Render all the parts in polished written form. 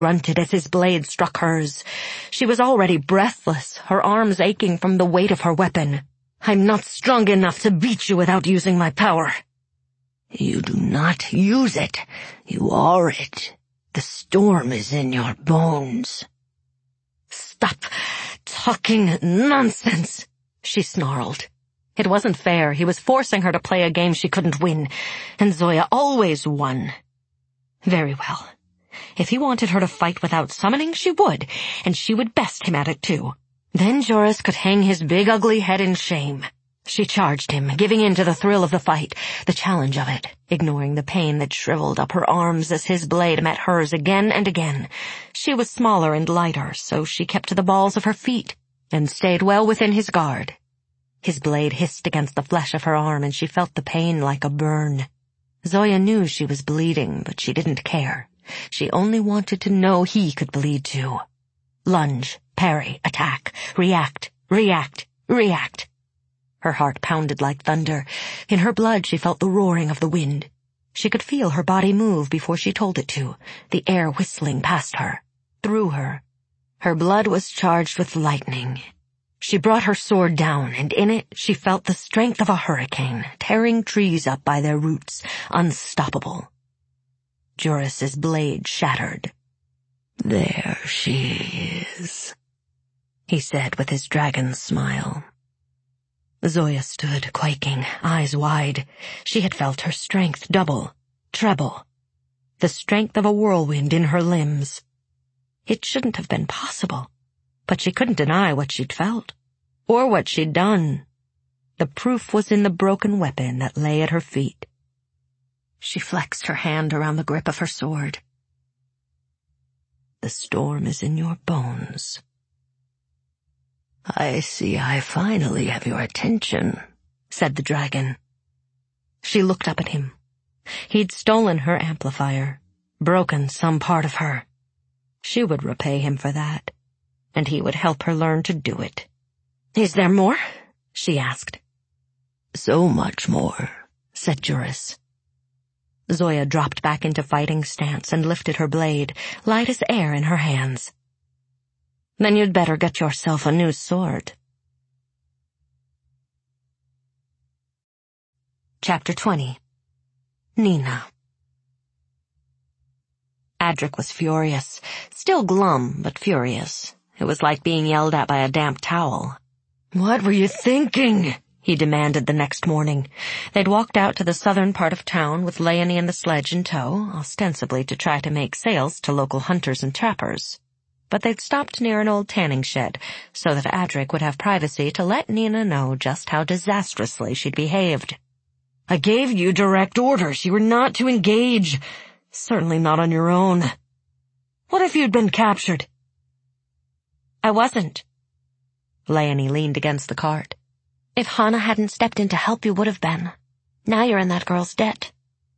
grunted as his blade struck hers. She was already breathless, her arms aching from the weight of her weapon. "I'm not strong enough to beat you without using my power." "You do not use it. You are it. The storm is in your bones." "Stop talking nonsense," she snarled. It wasn't fair. He was forcing her to play a game she couldn't win, and Zoya always won. Very well. If he wanted her to fight without summoning, she would, and she would best him at it too. Then Joris could hang his big ugly head in shame. She charged him, giving in to the thrill of the fight, the challenge of it, ignoring the pain that shriveled up her arms as his blade met hers again and again. She was smaller and lighter, so she kept to the balls of her feet and stayed well within his guard. His blade hissed against the flesh of her arm, and she felt the pain like a burn. Zoya knew she was bleeding, but she didn't care. She only wanted to know he could bleed too. Lunge, parry, attack, react, react, react. Her heart pounded like thunder. In her blood she felt the roaring of the wind. She could feel her body move before she told it to, the air whistling past her, through her. Her blood was charged with lightning. She brought her sword down, and in it she felt the strength of a hurricane, tearing trees up by their roots, unstoppable. Joris's blade shattered. "There she is," he said with his dragon's smile. Zoya stood, quaking, eyes wide. She had felt her strength double, treble, the strength of a whirlwind in her limbs. It shouldn't have been possible, but she couldn't deny what she'd felt, or what she'd done. The proof was in the broken weapon that lay at her feet. She flexed her hand around the grip of her sword. "The storm is in your bones." "I see I finally have your attention," said the dragon. She looked up at him. He'd stolen her amplifier, broken some part of her. She would repay him for that, and he would help her learn to do it. "Is there more?" she asked. "So much more," said Joris. Zoya dropped back into fighting stance and lifted her blade, light as air in her hands. "Then you'd better get yourself a new sword." Chapter 20. Nina. Adric was furious, still glum, but furious. It was like being yelled at by a damp towel. "What were you thinking?" he demanded the next morning. They'd walked out to the southern part of town with Leonie and the sledge in tow, ostensibly to try to make sales to local hunters and trappers. But they'd stopped near an old tanning shed, so that Adric would have privacy to let Nina know just how disastrously she'd behaved. "I gave you direct orders. You were not to engage. Certainly not on your own. What if you'd been captured?" "I wasn't." Leonie leaned against the cart. "If Hana hadn't stepped in to help, you would have been. Now you're in that girl's debt."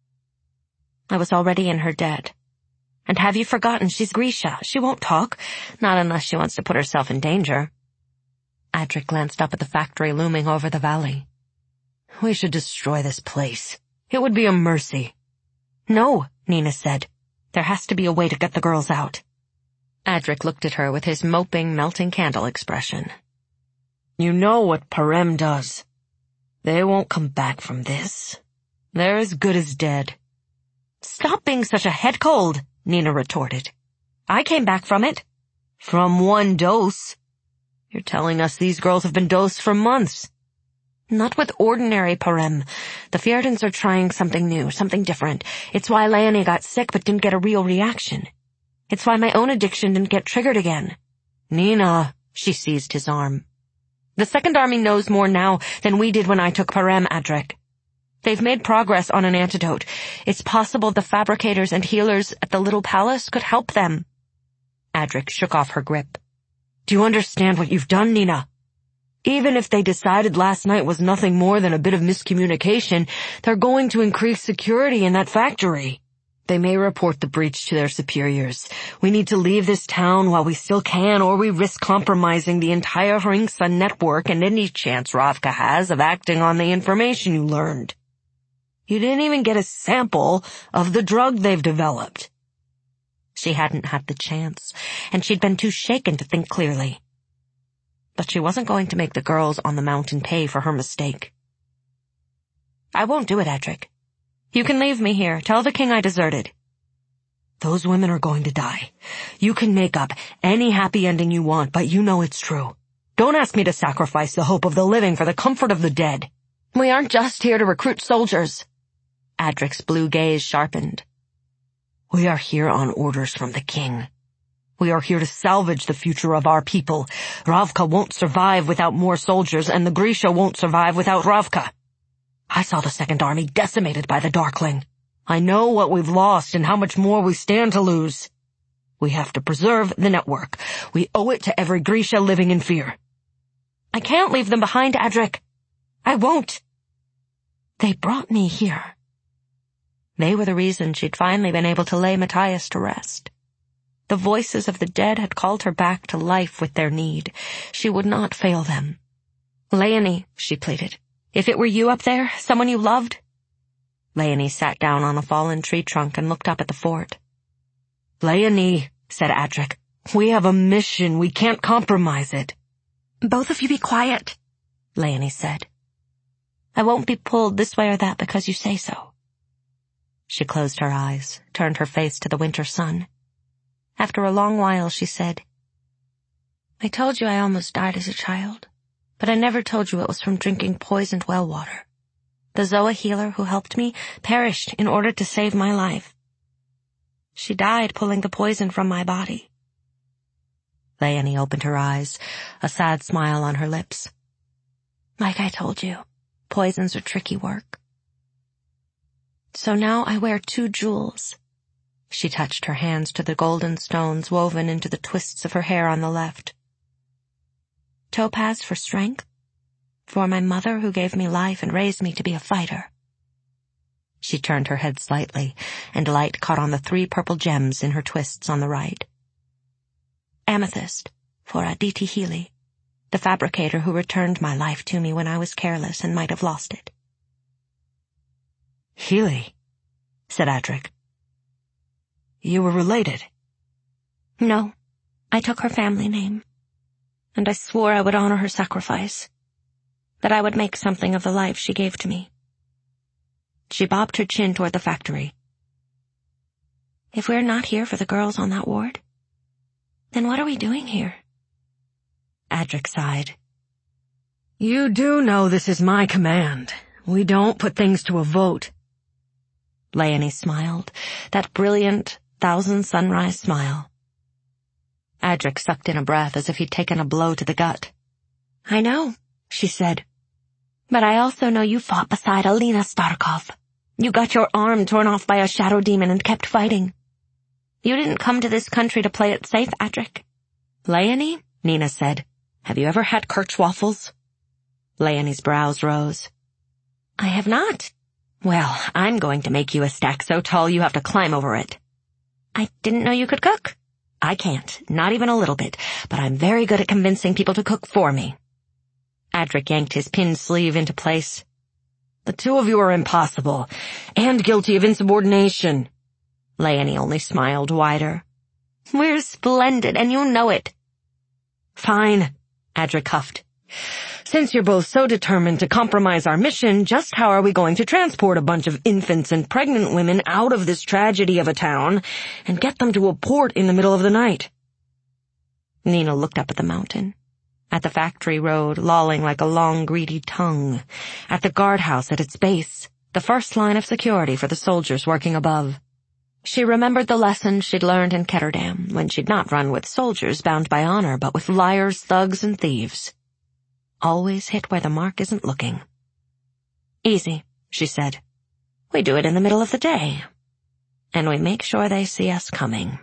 "I was already in her debt. And have you forgotten she's Grisha? She won't talk, not unless she wants to put herself in danger." Adric glanced up at the factory looming over the valley. "We should destroy this place. It would be a mercy." "No," Nina said. "There has to be a way to get the girls out." Adric looked at her with his moping, melting candle expression. "You know what Parem does. They won't come back from this. They're as good as dead." "Stop being such a head cold," Nina retorted. "I came back from it." "From one dose. You're telling us these girls have been dosed for months." "Not with ordinary Parem. The Fjerdans are trying something new, something different. It's why Leonie got sick but didn't get a real reaction. It's why my own addiction didn't get triggered again." "Nina," she seized his arm. "The Second Army knows more now than we did when I took Parem, Adric. They've made progress on an antidote. It's possible the fabricators and healers at the Little Palace could help them." Adric shook off her grip. "Do you understand what you've done, Nina? Even if they decided last night was nothing more than a bit of miscommunication, they're going to increase security in that factory. They may report the breach to their superiors. We need to leave this town while we still can, or we risk compromising the entire Hringsa network and any chance Ravka has of acting on the information you learned. You didn't even get a sample of the drug they've developed." She hadn't had the chance, and she'd been too shaken to think clearly. But she wasn't going to make the girls on the mountain pay for her mistake. "I won't do it, Edric. You can leave me here. Tell the king I deserted." "Those women are going to die. You can make up any happy ending you want, but you know it's true. Don't ask me to sacrifice the hope of the living for the comfort of the dead. We aren't just here to recruit soldiers." Adric's blue gaze sharpened. "We are here on orders from the king. We are here to salvage the future of our people. Ravka won't survive without more soldiers, and the Grisha won't survive without Ravka. I saw the Second Army decimated by the Darkling. I know what we've lost and how much more we stand to lose. We have to preserve the network. We owe it to every Grisha living in fear." "I can't leave them behind, Adric. I won't. They brought me here." They were the reason she'd finally been able to lay Matthias to rest. The voices of the dead had called her back to life with their need. She would not fail them. "Leonie," she pleaded, "if it were you up there, someone you loved?" Leonie sat down on a fallen tree trunk and looked up at the fort. "Leonie," said Adric, "we have a mission. We can't compromise it." "Both of you be quiet," Leonie said. "I won't be pulled this way or that because you say so." She closed her eyes, turned her face to the winter sun. After a long while, she said, "I told you I almost died as a child, but I never told you it was from drinking poisoned well water. The Zoa healer who helped me perished in order to save my life. She died pulling the poison from my body." Leonie opened her eyes, a sad smile on her lips. "Like I told you, poisons are tricky work. So now I wear 2 jewels. She touched her hands to the golden stones woven into the twists of her hair on the left. "Topaz for strength, for my mother who gave me life and raised me to be a fighter." She turned her head slightly, and light caught on the 3 purple gems in her twists on the right. "Amethyst for Aditi Healy, the fabricator who returned my life to me when I was careless and might have lost it." "Healy," said Adric. "You were related?" "No, I took her family name, and I swore I would honor her sacrifice, that I would make something of the life she gave to me." She bobbed her chin toward the factory. "If we're not here for the girls on that ward, then what are we doing here?" Adric sighed. "You do know this is my command. We don't put things to a vote." Leonie smiled, that brilliant, thousand-sunrise smile. Adric sucked in a breath as if he'd taken a blow to the gut. "I know," she said. "But I also know you fought beside Alina Starkov. You got your arm torn off by a shadow demon and kept fighting. You didn't come to this country to play it safe, Adric." "Leonie," Nina said, "have you ever had Kirchwaffles?" Leonie's brows rose. "I have not." "Well, I'm going to make you a stack so tall you have to climb over it." "I didn't know you could cook." "I can't, not even a little bit, but I'm very good at convincing people to cook for me." Adric yanked his pinned sleeve into place. "The 2 of you are impossible, and guilty of insubordination." Leonie only smiled wider. "We're splendid, and you know it." "Fine," Adric huffed. "Since you're both so determined to compromise our mission, just how are we going to transport a bunch of infants and pregnant women out of this tragedy of a town and get them to a port in the middle of the night?" Nina looked up at the mountain, at the factory road lolling like a long greedy tongue, at the guardhouse at its base, the first line of security for the soldiers working above. She remembered the lesson she'd learned in Ketterdam, when she'd not run with soldiers bound by honor, but with liars, thugs, and thieves. Always hit where the mark isn't looking. "Easy," she said. "We do it in the middle of the day, and we make sure they see us coming."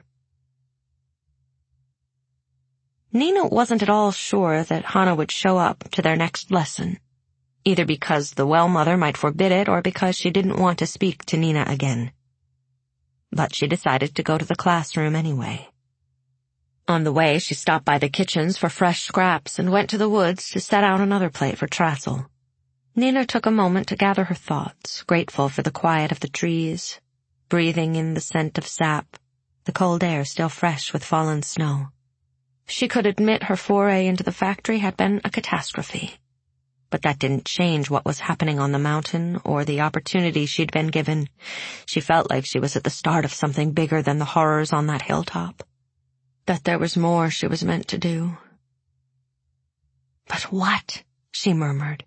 Nina wasn't at all sure that Hana would show up to their next lesson, either because the well mother might forbid it or because she didn't want to speak to Nina again. But she decided to go to the classroom anyway. On the way, she stopped by the kitchens for fresh scraps and went to the woods to set out another plate for Trassel. Nina took a moment to gather her thoughts, grateful for the quiet of the trees, breathing in the scent of sap, the cold air still fresh with fallen snow. She could admit her foray into the factory had been a catastrophe, but that didn't change what was happening on the mountain or the opportunity she'd been given. She felt like she was at the start of something bigger than the horrors on that hilltop, that there was more she was meant to do. But what? She murmured.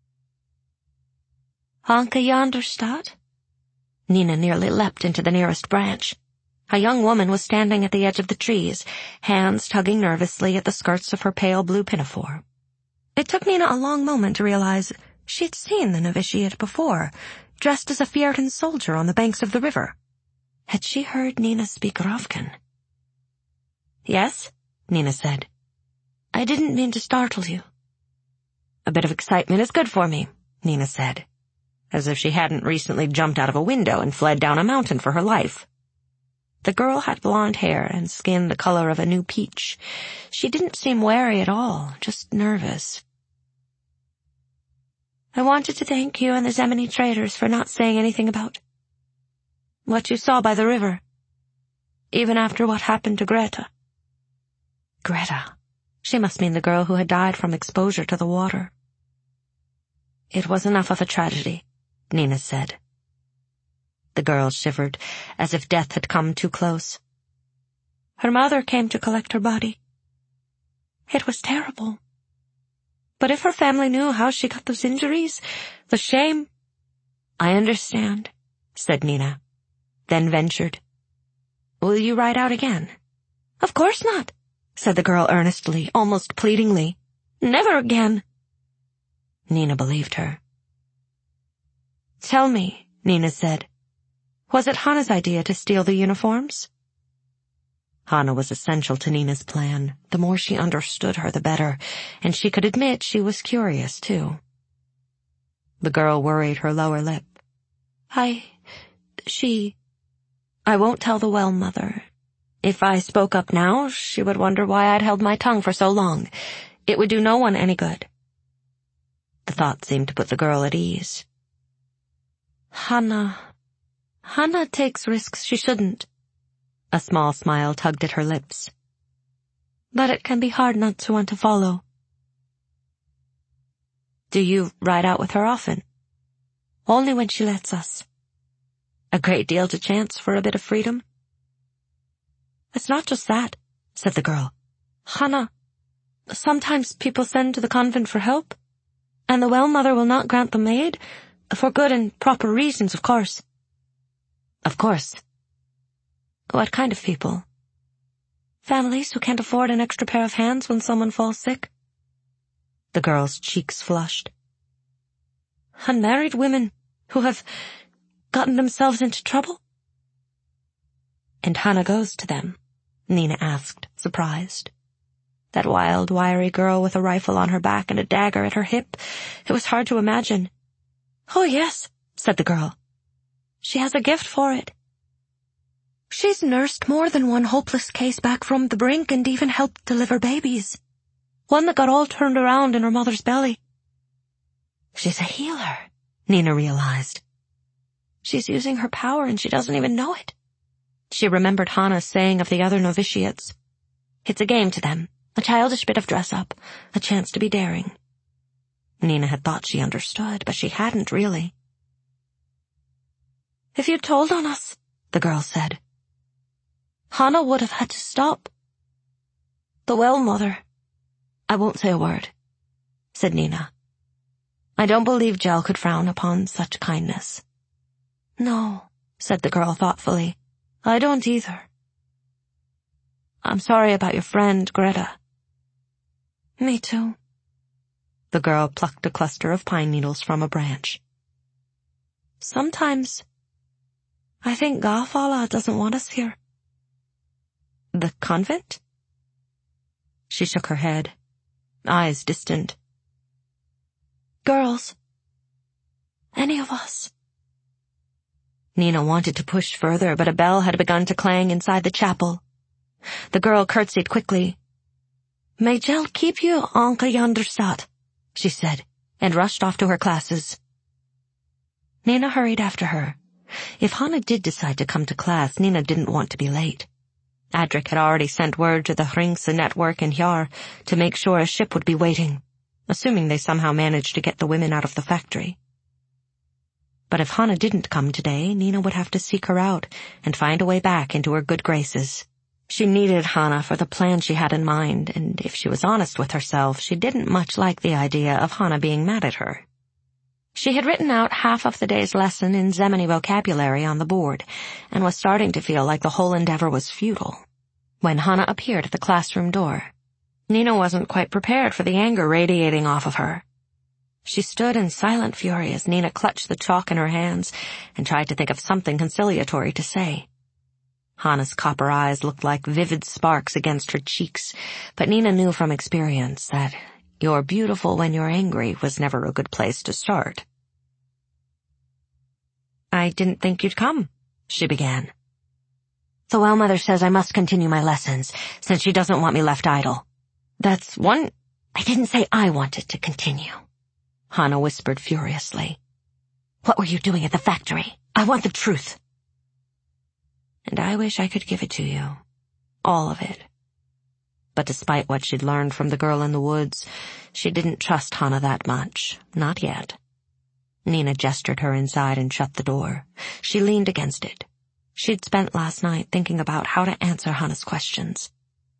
Anka Jonderstad? Nina nearly leapt into the nearest branch. A young woman was standing at the edge of the trees, hands tugging nervously at the skirts of her pale blue pinafore. It took Nina a long moment to realize she'd seen the novitiate before, dressed as a Fjerdan soldier on the banks of the river. Had she heard Nina speak Rovkan? Yes, Nina said. I didn't mean to startle you. A bit of excitement is good for me, Nina said, as if she hadn't recently jumped out of a window and fled down a mountain for her life. The girl had blonde hair and skin the color of a new peach. She didn't seem wary at all, just nervous. I wanted to thank you and the Zemeni traders for not saying anything about what you saw by the river, even after what happened to Greta. Greta. She must mean the girl who had died from exposure to the water. It was enough of a tragedy, Nina said. The girl shivered, as if death had come too close. Her mother came to collect her body. It was terrible. But if her family knew how she got those injuries, the shame... I understand, said Nina, then ventured. Will you ride out again? Of course not, said the girl earnestly, almost pleadingly. Never again. Nina believed her. Tell me, Nina said, was it Hanna's idea to steal the uniforms? Hanna was essential to Nina's plan. The more she understood her, the better, and she could admit she was curious, too. The girl worried her lower lip. I won't tell the well mother. If I spoke up now, she would wonder why I'd held my tongue for so long. It would do no one any good. The thought seemed to put the girl at ease. Hanna takes risks she shouldn't. A small smile tugged at her lips. But it can be hard not to want to follow. Do you ride out with her often? Only when she lets us. A great deal to chance for a bit of freedom? It's not just that, said the girl. Hanna, sometimes people send to the convent for help, and the well mother will not grant them aid, for good and proper reasons, of course. Of course. What kind of people? Families who can't afford an extra pair of hands when someone falls sick. The girl's cheeks flushed. Unmarried women who have gotten themselves into trouble? And Hanna goes to them, Nina asked, surprised. That wild, wiry girl with a rifle on her back and a dagger at her hip, it was hard to imagine. Oh yes, said the girl. She has a gift for it. She's nursed more than one hopeless case back from the brink and even helped deliver babies. One that got all turned around in her mother's belly. She's a healer, Nina realized. She's using her power and she doesn't even know it. She remembered Hanna's saying of the other novitiates. It's a game to them, a childish bit of dress-up, a chance to be daring. Nina had thought she understood, but she hadn't really. If you'd told on us, the girl said, Hanna would have had to stop. The well mother. I won't say a word, said Nina. I don't believe Jel could frown upon such kindness. No, said the girl thoughtfully. I don't either. I'm sorry about your friend, Greta. Me too. The girl plucked a cluster of pine needles from a branch. Sometimes I think Gafala doesn't want us here. The convent? She shook her head, eyes distant. Girls. Any of us. Nina wanted to push further, but a bell had begun to clang inside the chapel. The girl curtsied quickly. May Jel keep you, Anka Jonderstad, she said, and rushed off to her classes. Nina hurried after her. If Hanna did decide to come to class, Nina didn't want to be late. Adric had already sent word to the Hringse network in Hjar to make sure a ship would be waiting, assuming they somehow managed to get the women out of the factory. But if Hana didn't come today, Nina would have to seek her out and find a way back into her good graces. She needed Hana for the plan she had in mind, and if she was honest with herself, she didn't much like the idea of Hana being mad at her. She had written out half of the day's lesson in Zemeni vocabulary on the board, and was starting to feel like the whole endeavor was futile, when Hana appeared at the classroom door. Nina wasn't quite prepared for the anger radiating off of her. She stood in silent fury as Nina clutched the chalk in her hands and tried to think of something conciliatory to say. Hana's copper eyes looked like vivid sparks against her cheeks, but Nina knew from experience that "you're beautiful when you're angry" was never a good place to start. "I didn't think you'd come," she began. "The Well-Mother says I must continue my lessons, since she doesn't want me left idle. That's one—" "I didn't say I wanted to continue," Hana whispered furiously. "What were you doing at the factory? I want the truth." "And I wish I could give it to you. All of it." But despite what she'd learned from the girl in the woods, she didn't trust Hana that much. Not yet. Nina gestured her inside and shut the door. She leaned against it. She'd spent last night thinking about how to answer Hana's questions.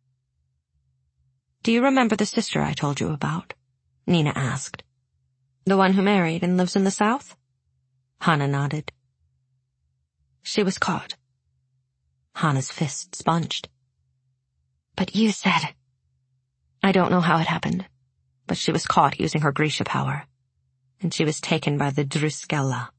"Do you remember the sister I told you about?" Nina asked. "The one who married and lives in the south?" Hana nodded. "She was caught." Hana's fist sponged. "But you said—" "I don't know how it happened, but she was caught using her Grisha power, and she was taken by the Druskella."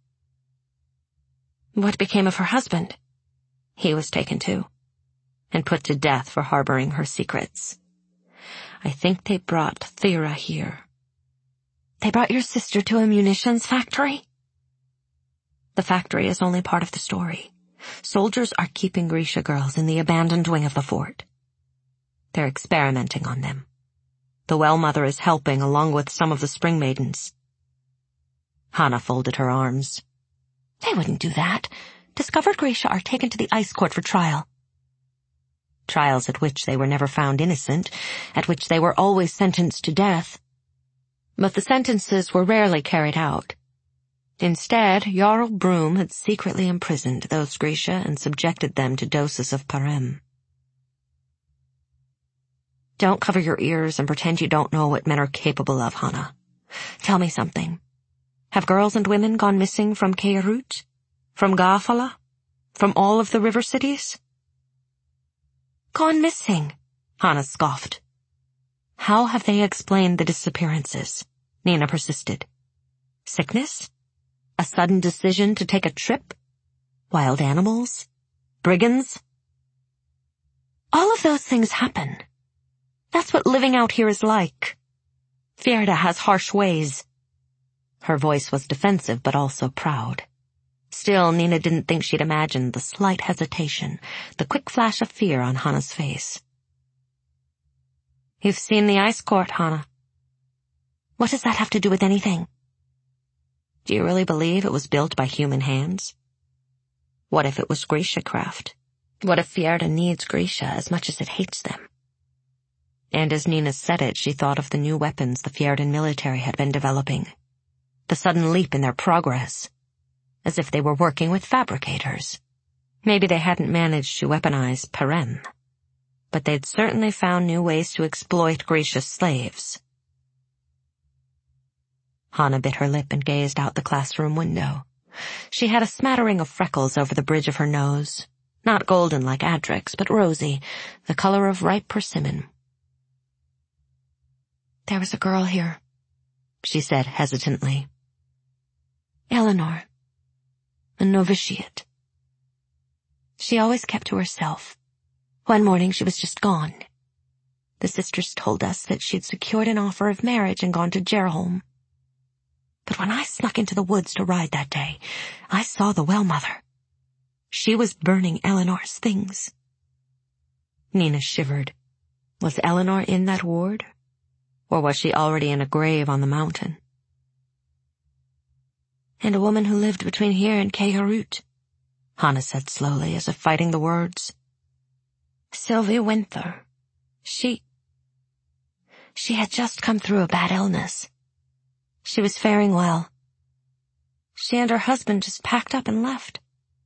"What became of her husband?" "He was taken too, and put to death for harboring her secrets. I think they brought Thera here." "They brought your sister to a munitions factory?" "The factory is only part of the story. Soldiers are keeping Grisha girls in the abandoned wing of the fort. They're experimenting on them. The Well-Mother is helping along with some of the Spring Maidens." Hana folded her arms. "They wouldn't do that. Discovered Grisha are taken to the ice court for trial." "Trials at which they were never found innocent, at which they were always sentenced to death. But the sentences were rarely carried out. Instead, Jarl Broom had secretly imprisoned those Grisha and subjected them to doses of parem." "Don't cover your ears and pretend you don't know what men are capable of, Hana. Tell me something. Have girls and women gone missing from Keyarut? From Gafala? From all of the river cities?" "Gone missing?" Hana scoffed. "How have they explained the disappearances?" Nina persisted. "Sickness? A sudden decision to take a trip? Wild animals? Brigands?" "All of those things happen. That's what living out here is like. Fjerda has harsh ways." Her voice was defensive but also proud. Still, Nina didn't think she'd imagined the slight hesitation, the quick flash of fear on Hana's face. "You've seen the ice court, Hana." "What does that have to do with anything?" "Do you really believe it was built by human hands? What if it was Grisha craft? What if Fjerda needs Grisha as much as it hates them?" And as Nina said it, she thought of the new weapons the Fjerdan military had been developing. The sudden leap in their progress. As if they were working with fabricators. Maybe they hadn't managed to weaponize parem, but they'd certainly found new ways to exploit Grisha's slaves. Hana bit her lip and gazed out the classroom window. She had a smattering of freckles over the bridge of her nose. Not golden like Adric's, but rosy, the color of ripe persimmon. "There was a girl here," she said hesitantly. "Eleanor. A novitiate. She always kept to herself. One morning she was just gone. The sisters told us that she'd secured an offer of marriage and gone to Gerholm. But when I snuck into the woods to ride that day, I saw the Well-Mother. She was burning Eleanor's things." Nina shivered. Was Eleanor in that ward? Or was she already in a grave on the mountain? "And a woman who lived between here and Keyarut," Hana said slowly, as if fighting the words. Sylvie Winther. She had just come through a bad illness. She was faring well. She and her husband just packed up and left.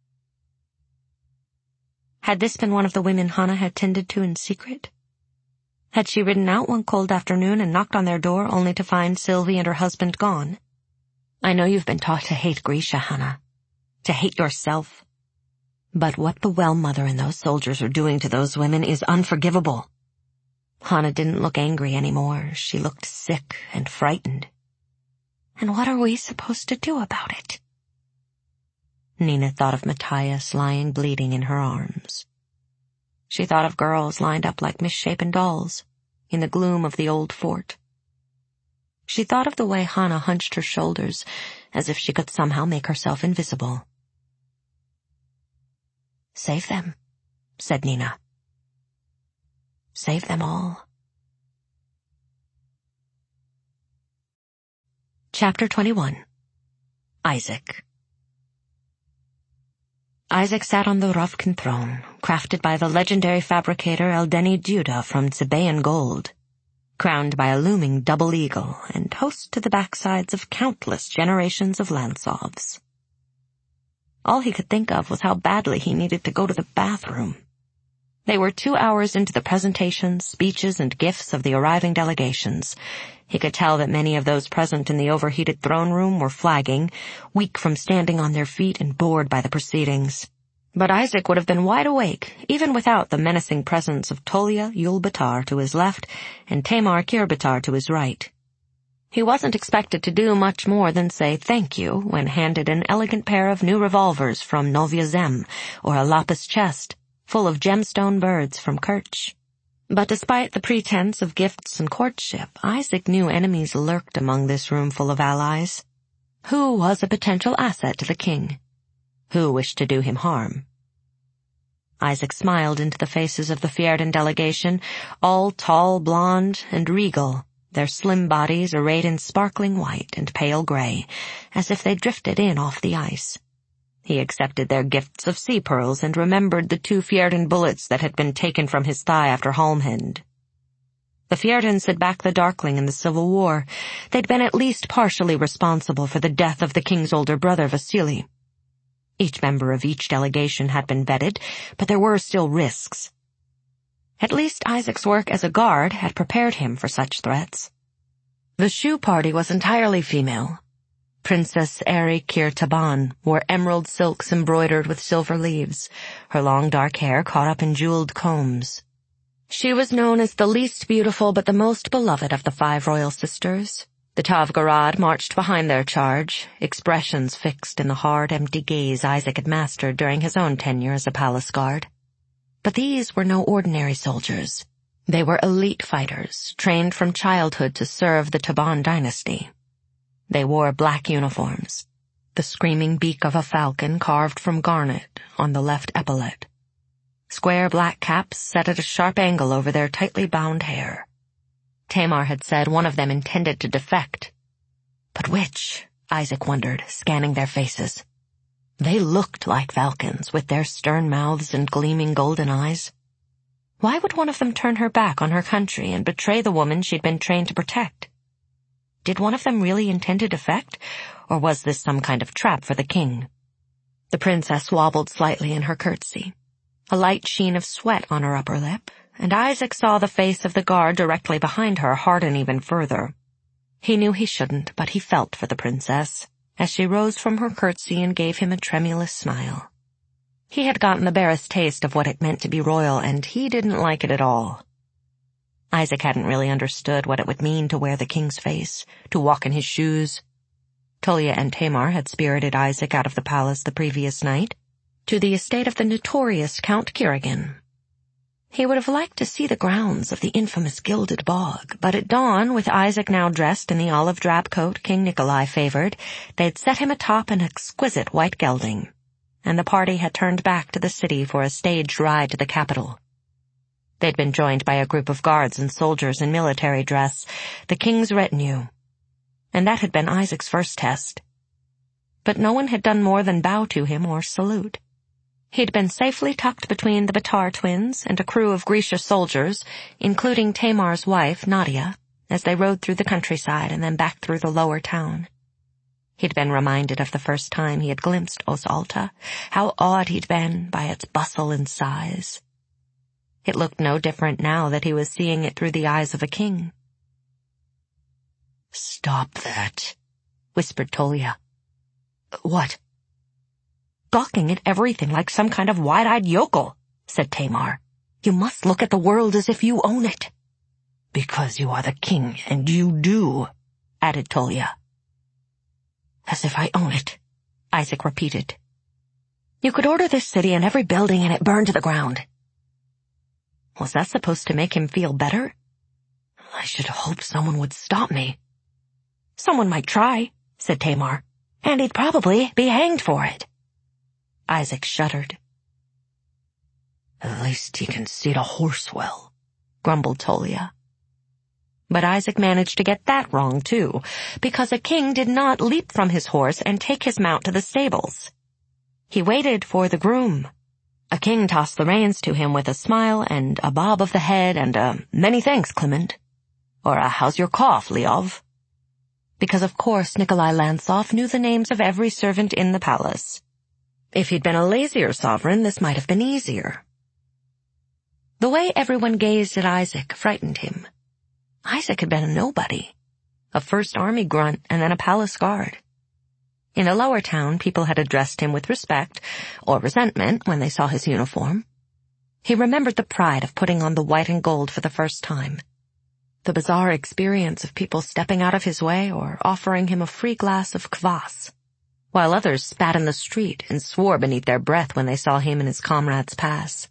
Had this been one of the women Hannah had tended to in secret? Had she ridden out one cold afternoon and knocked on their door only to find Sylvie and her husband gone? I know you've been taught to hate Grisha, Hannah. To hate yourself. But what the well-mother and those soldiers are doing to those women is unforgivable. Hannah didn't look angry anymore. She looked sick and frightened. And what are we supposed to do about it? Nina thought of Matthias lying bleeding in her arms. She thought of girls lined up like misshapen dolls in the gloom of the old fort. She thought of the way Hannah hunched her shoulders as if she could somehow make herself invisible. "Save them," said Nina. "Save them all." Chapter 21. Isaac. Isaac sat on the Rovkin throne, crafted by the legendary fabricator Eldeni Judah from Zebaean gold, crowned by a looming double eagle and host to the backsides of countless generations of Lansovs. All he could think of was how badly he needed to go to the bathroom. They were 2 hours into the presentations, speeches, and gifts of the arriving delegations. He could tell that many of those present in the overheated throne room were flagging, weak from standing on their feet and bored by the proceedings. But Isaac would have been wide awake, even without the menacing presence of Tolia Yul-Batar to his left and Tamar Kir-Batar to his right. He wasn't expected to do much more than say thank you when handed an elegant pair of new revolvers from Novia Zem or a lapis chest full of gemstone birds from Kerch. But despite the pretense of gifts and courtship, Isaac knew enemies lurked among this room full of allies. Who was a potential asset to the king? Who wished to do him harm? Isaac smiled into the faces of the Fjerdan delegation, all tall, blonde, and regal, their slim bodies arrayed in sparkling white and pale gray, as if they drifted in off the ice. He accepted their gifts of sea pearls and remembered the 2 Fjerdan bullets that had been taken from his thigh after Holmhind. The Fjerdans had backed the Darkling in the Civil War. They'd been at least partially responsible for the death of the king's older brother, Vasily. Each member of each delegation had been vetted, but there were still risks. At least Isaac's work as a guard had prepared him for such threats. The shoe party was entirely female. Princess Eri Kir-Taban wore emerald silks embroidered with silver leaves, her long dark hair caught up in jeweled combs. She was known as the least beautiful but the most beloved of the 5 royal sisters. The Tavgarad marched behind their charge, expressions fixed in the hard, empty gaze Isaac had mastered during his own tenure as a palace guard. But these were no ordinary soldiers. They were elite fighters, trained from childhood to serve the Taban dynasty. They wore black uniforms, the screaming beak of a falcon carved from garnet on the left epaulet. Square black caps set at a sharp angle over their tightly bound hair. Tamar had said one of them intended to defect. But which? Isaac wondered, scanning their faces. They looked like falcons, with their stern mouths and gleaming golden eyes. Why would one of them turn her back on her country and betray the woman she'd been trained to protect? Did one of them really intend to defect, or was this some kind of trap for the king? The princess wobbled slightly in her curtsy, a light sheen of sweat on her upper lip, and Isaac saw the face of the guard directly behind her harden even further. He knew he shouldn't, but he felt for the princess, as she rose from her curtsy and gave him a tremulous smile. He had gotten the barest taste of what it meant to be royal, and he didn't like it at all. Isaac hadn't really understood what it would mean to wear the king's face, to walk in his shoes. Tolia and Tamar had spirited Isaac out of the palace the previous night, to the estate of the notorious Count Kirigan. He would have liked to see the grounds of the infamous Gilded Bog, but at dawn, with Isaac now dressed in the olive drab coat King Nikolai favored, they'd set him atop an exquisite white gelding, and the party had turned back to the city for a staged ride to the capital. They'd been joined by a group of guards and soldiers in military dress, the king's retinue, and that had been Isaac's first test. But no one had done more than bow to him or salute. He'd been safely tucked between the Batar twins and a crew of Grisha soldiers, including Tamar's wife, Nadia, as they rode through the countryside and then back through the lower town. He'd been reminded of the first time he had glimpsed Os Alta, how awed he'd been by its bustle and size. It looked no different now that he was seeing it through the eyes of a king. "Stop that," whispered Tolia. "What?" "Gawking at everything like some kind of wide-eyed yokel," said Tamar. "You must look at the world as if you own it." "Because you are the king, and you do," added Tolia. "As if I own it," Isaac repeated. "You could order this city and every building in it burned to the ground." Was that supposed to make him feel better? "I should hope someone would stop me." "Someone might try," said Tamar, "and he'd probably be hanged for it." Isaac shuddered. "At least he can seat a horse well," grumbled Tolia. But Isaac managed to get that wrong, too, because a king did not leap from his horse and take his mount to the stables. He waited for the groom. A king tossed the reins to him with a smile and a bob of the head and a "Many thanks, Clement," or a "How's your cough, Leov?" Because of course Nikolai Lantsov knew the names of every servant in the palace. If he'd been a lazier sovereign, this might have been easier. The way everyone gazed at Isaac frightened him. Isaac had been a nobody, a first army grunt and then a palace guard. In the lower town, people had addressed him with respect or resentment when they saw his uniform. He remembered the pride of putting on the white and gold for the first time, the bizarre experience of people stepping out of his way or offering him a free glass of kvass, while others spat in the street and swore beneath their breath when they saw him and his comrades pass.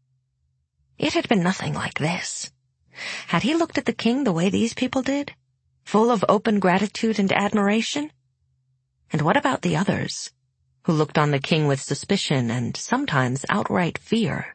It had been nothing like this. Had he looked at the king the way these people did, full of open gratitude and admiration? And what about the others, who looked on the king with suspicion and sometimes outright fear?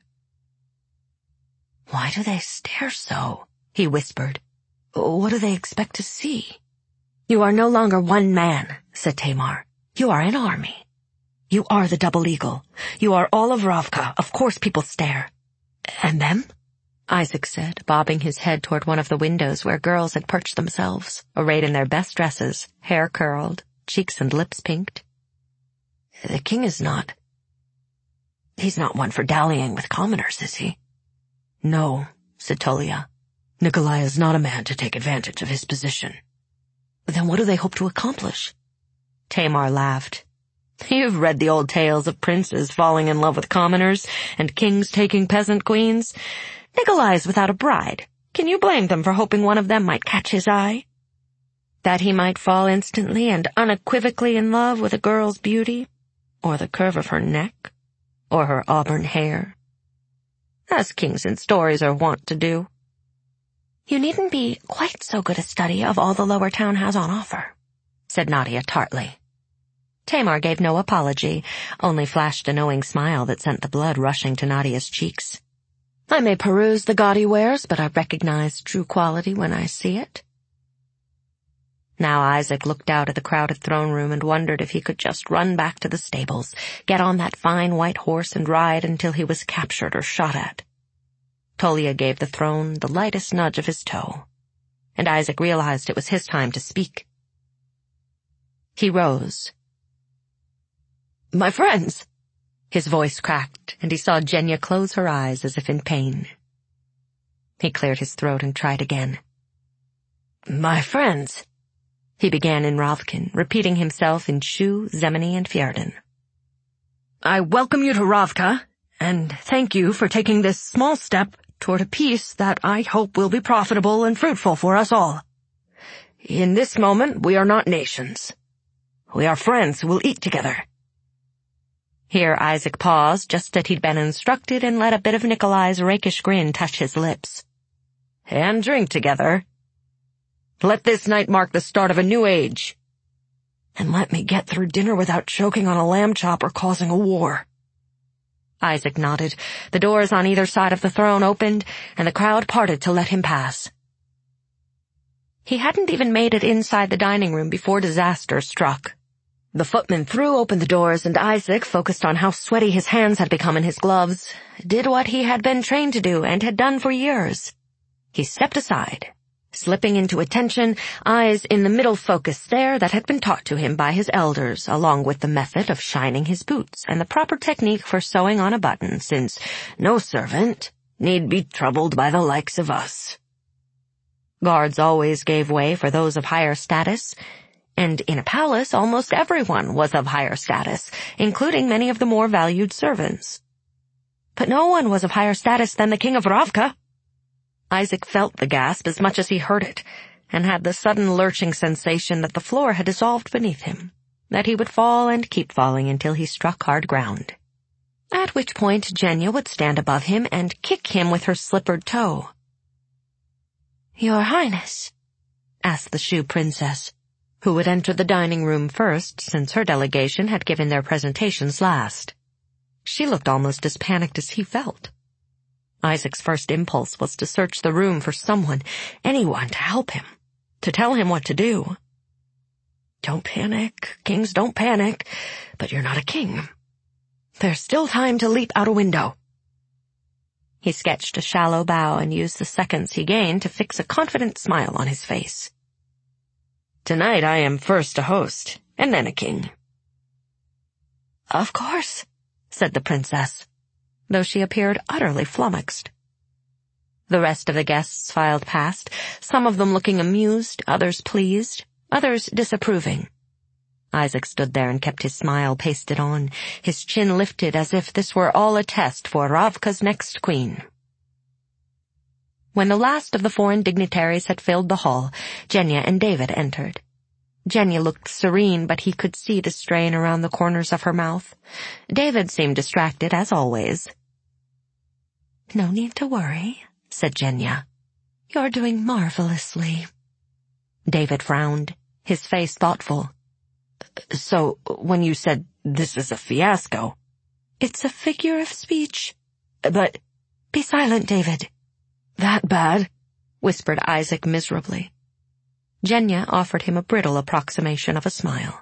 "Why do they stare so?" he whispered. "What do they expect to see?" "You are no longer one man," said Tamar. "You are an army. You are the Double Eagle. You are all of Ravka. Of course people stare." "And them?" Isaac said, bobbing his head toward one of the windows where girls had perched themselves, arrayed in their best dresses, hair curled, cheeks and lips pinked. "The king is not... He's not one for dallying with commoners, is he?" "No," said Tolia. "Nikolai is not a man to take advantage of his position." "Then what do they hope to accomplish?" Tamar laughed. "You've read the old tales of princes falling in love with commoners and kings taking peasant queens. Nikolai's without a bride. Can you blame them for hoping one of them might catch his eye? That he might fall instantly and unequivocally in love with a girl's beauty, or the curve of her neck, or her auburn hair, as kings in stories are wont to do." "You needn't be quite so good a study of all the lower town has on offer," said Nadia tartly. Tamar gave no apology, only flashed a knowing smile that sent the blood rushing to Nadia's cheeks. "I may peruse the gaudy wares, but I recognize true quality when I see it." Now Isaac looked out at the crowded throne room and wondered if he could just run back to the stables, get on that fine white horse and ride until he was captured or shot at. Tolia gave the throne the lightest nudge of his toe, and Isaac realized it was his time to speak. He rose. "My friends!" His voice cracked, and he saw Genya close her eyes as if in pain. He cleared his throat and tried again. "My friends," he began in Ravkin, repeating himself in Shu, Zemeni, and Fjerdan. "I welcome you to Ravka, and thank you for taking this small step toward a peace that I hope will be profitable and fruitful for us all. In this moment, we are not nations. We are friends who will eat together." Here Isaac paused just as he'd been instructed and let a bit of Nikolai's rakish grin touch his lips. "And drink together. Let this night mark the start of a new age. And let me get through dinner without choking on a lamb chop or causing a war." Isaac nodded. The doors on either side of the throne opened, and the crowd parted to let him pass. He hadn't even made it inside the dining room before disaster struck. The footman threw open the doors, and Isaac, focused on how sweaty his hands had become in his gloves, did what he had been trained to do and had done for years. He stepped aside, slipping into attention, eyes in the middle focus stare that had been taught to him by his elders, along with the method of shining his boots and the proper technique for sewing on a button, since no servant need be troubled by the likes of us. Guards always gave way for those of higher status, and in a palace almost everyone was of higher status, including many of the more valued servants. But no one was of higher status than the king of Ravka. Isaac felt the gasp as much as he heard it, and had the sudden lurching sensation that the floor had dissolved beneath him, that he would fall and keep falling until he struck hard ground. At which point Genya would stand above him and kick him with her slippered toe. "Your Highness?" asked the shoe princess, who would enter the dining room first since her delegation had given their presentations last. She looked almost as panicked as he felt. Isaac's first impulse was to search the room for someone, anyone, to help him, to tell him what to do. Don't panic, kings don't panic, but you're not a king. There's still time to leap out a window. He sketched a shallow bow and used the seconds he gained to fix a confident smile on his face. Tonight I am first a host, and then a king. Of course, said the princess, though she appeared utterly flummoxed. The rest of the guests filed past, some of them looking amused, others pleased, others disapproving. Isaac stood there and kept his smile pasted on, his chin lifted as if this were all a test for Ravka's next queen. When the last of the foreign dignitaries had filled the hall, Genya and David entered. Genya looked serene, but he could see the strain around the corners of her mouth. David seemed distracted, as always. "No need to worry," said Genya. "You're doing marvelously." David frowned, his face thoughtful. "So, when you said this is a fiasco—" "It's a figure of speech." "But—" "Be silent, David." "That bad?" whispered Isaac miserably. Genya offered him a brittle approximation of a smile.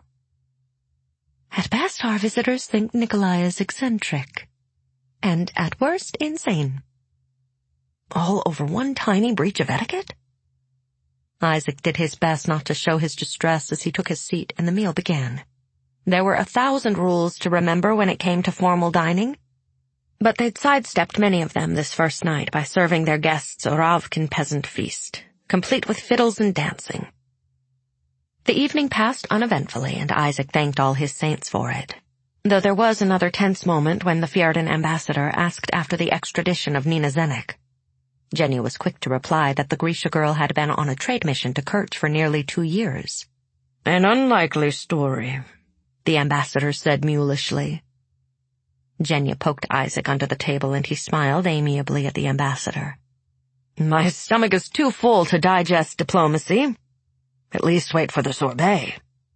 "At best, our visitors think Nikolai is eccentric, and at worst, insane." "All over one tiny breach of etiquette?" Isaac did his best not to show his distress as he took his seat and the meal began. There were 1,000 rules to remember when it came to formal dining, but they'd sidestepped many of them this first night by serving their guests a Ravkan peasant feast, complete with fiddles and dancing. The evening passed uneventfully, and Isaac thanked all his saints for it, though there was another tense moment when the Fjerdan ambassador asked after the extradition of Nina Zenek. Genya was quick to reply that the Grisha girl had been on a trade mission to Kerch for nearly 2 years. "An unlikely story," the ambassador said mulishly. Genya poked Isaac under the table, and he smiled amiably at the ambassador. "My stomach is too full to digest diplomacy. At least wait for the sorbet."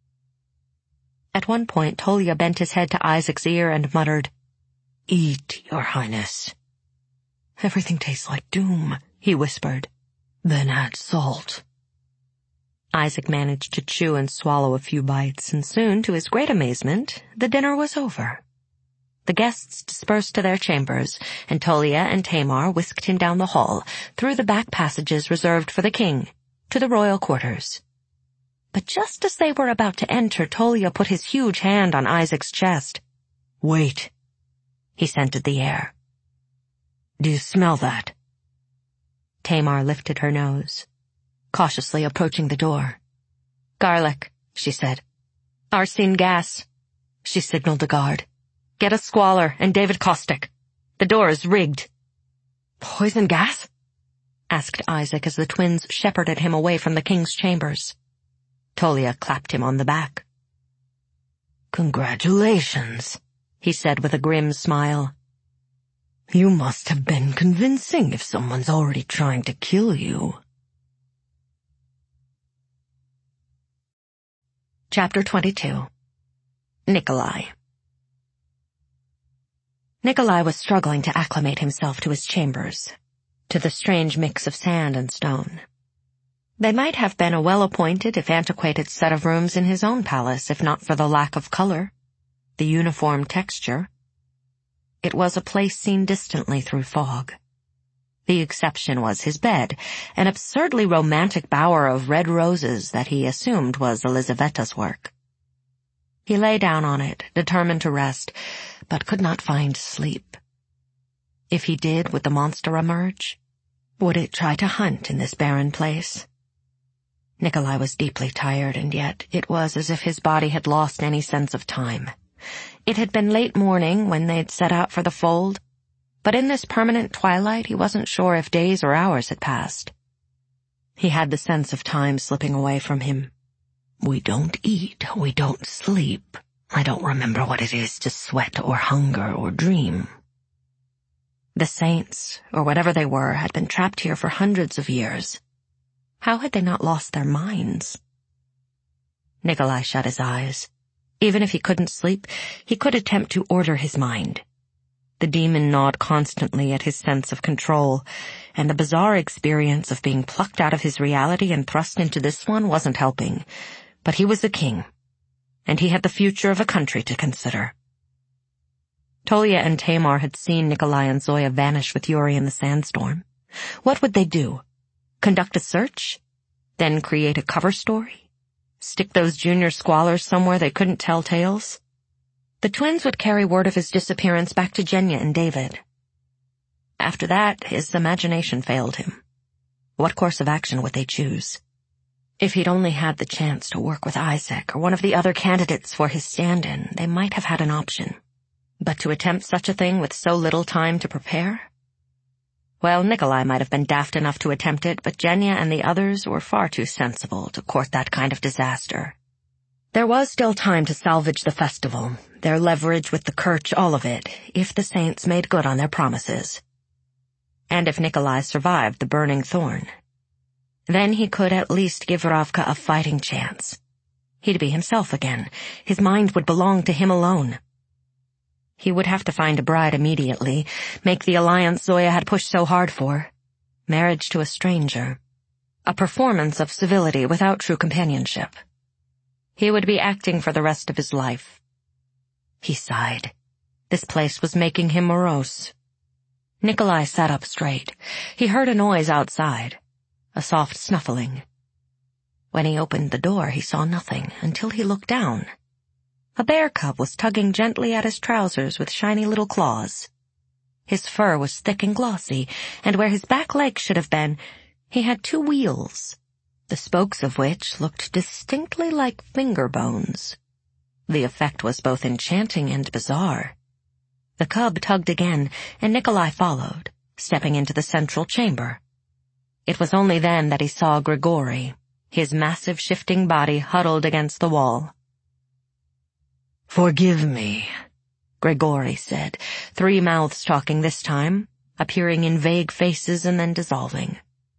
At one point, Tolia bent his head to Isaac's ear and muttered, "Eat, Your Highness." "Everything tastes like doom," he whispered. "Then add salt." Isaac managed to chew and swallow a few bites, and soon, to his great amazement, the dinner was over. The guests dispersed to their chambers, and Tolia and Tamar whisked him down the hall, through the back passages reserved for the king, to the royal quarters. But just as they were about to enter, Tolia put his huge hand on Isaac's chest. "Wait." He scented the air. "Do you smell that?" Tamar lifted her nose, cautiously approaching the door. "Garlic," she said. "Arsene gas." She signaled the guard. "Get a squalor and David Caustic. The door is rigged." "Poison gas?" asked Isaac as the twins shepherded him away from the king's chambers. Tolia clapped him on the back. "Congratulations," he said with a grim smile. "You must have been convincing if someone's already trying to kill you." Chapter 22. Nikolai. Nikolai was struggling to acclimate himself to his chambers, to the strange mix of sand and stone. They might have been a well-appointed, if antiquated, set of rooms in his own palace, if not for the lack of color, the uniform texture. It was a place seen distantly through fog. The exception was his bed, an absurdly romantic bower of red roses that he assumed was Elizaveta's work. He lay down on it, determined to rest, but could not find sleep. If he did, would the monster emerge? Would it try to hunt in this barren place? Nikolai was deeply tired, and yet it was as if his body had lost any sense of time. It had been late morning when they'd set out for the fold, but in this permanent twilight he wasn't sure if days or hours had passed. He had the sense of time slipping away from him. We don't eat, we don't sleep. I don't remember what it is to sweat or hunger or dream. The saints, or whatever they were, had been trapped here for hundreds of years. How had they not lost their minds? Nikolai shut his eyes. Even if he couldn't sleep, he could attempt to order his mind. The demon gnawed constantly at his sense of control, and the bizarre experience of being plucked out of his reality and thrust into this one wasn't helping. But he was the king, and he had the future of a country to consider. Tolia and Tamar had seen Nikolai and Zoya vanish with Yuri in the sandstorm. What would they do? Conduct a search? Then create a cover story? Stick those junior squalors somewhere they couldn't tell tales? The twins would carry word of his disappearance back to Genya and David. After that, his imagination failed him. What course of action would they choose? If he'd only had the chance to work with Isaac or one of the other candidates for his stand-in, they might have had an option. But to attempt such a thing with so little time to prepare? Well, Nikolai might have been daft enough to attempt it, but Genya and the others were far too sensible to court that kind of disaster. There was still time to salvage the festival, their leverage with the Kirch, all of it, if the saints made good on their promises. And if Nikolai survived the burning thorn. Then he could at least give Ravka a fighting chance. He'd be himself again. His mind would belong to him alone. He would have to find a bride immediately, make the alliance Zoya had pushed so hard for. Marriage to a stranger. A performance of civility without true companionship. He would be acting for the rest of his life. He sighed. This place was making him morose. Nikolai sat up straight. He heard a noise outside. A soft snuffling. When he opened the door, he saw nothing until he looked down. A bear cub was tugging gently at his trousers with shiny little claws. His fur was thick and glossy, and where his back legs should have been, he had two wheels, the spokes of which looked distinctly like finger bones. The effect was both enchanting and bizarre. The cub tugged again, and Nikolai followed, stepping into the central chamber. It was only then that he saw Grigori, his massive shifting body huddled against the wall. "Forgive me," Grigori said, three mouths talking this time, appearing in vague faces and then dissolving.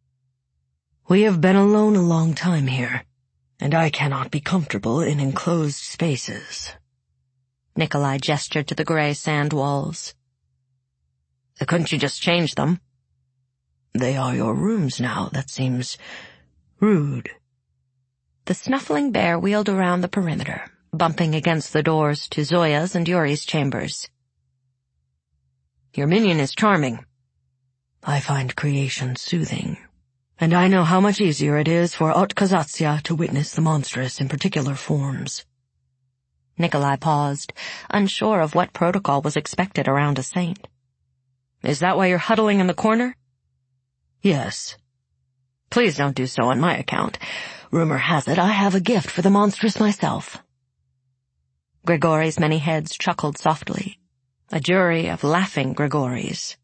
"We have been alone a long time here, and I cannot be comfortable in enclosed spaces." Nikolai gestured to the gray sand walls. "Couldn't you just change them?" "They are your rooms now. That seems rude." The snuffling bear wheeled around the perimeter, bumping against the doors to Zoya's and Yuri's chambers. "Your minion is charming." "I find creation soothing, and I know how much easier it is for Otkazatsya to witness the monstrous in particular forms." Nikolai paused, unsure of what protocol was expected around a saint. "Is that why you're huddling in the corner?" "Yes." "Please don't do so on my account. Rumor has it I have a gift for the monstrous myself." Grigori's many heads chuckled softly, a jury of laughing Grigoris.